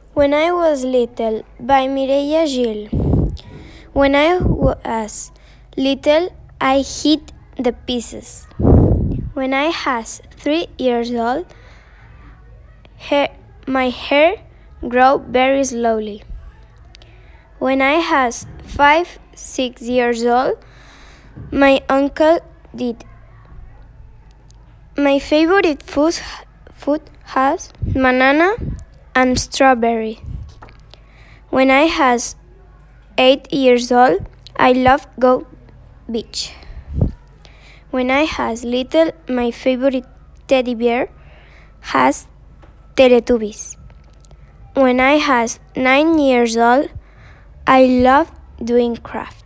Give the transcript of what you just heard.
When I Was Little by Mireia Gil. When I was little, I hid the pieces. When I was 3 years old, my hair grew very slowly. When I was 5-6 years old, my uncle did. My favorite food has banana and strawberry. When I was 8 years old, I loved go beach. When I was little, my favorite teddy bear has Teletubbies. When I was 9 years old, I loved doing craft.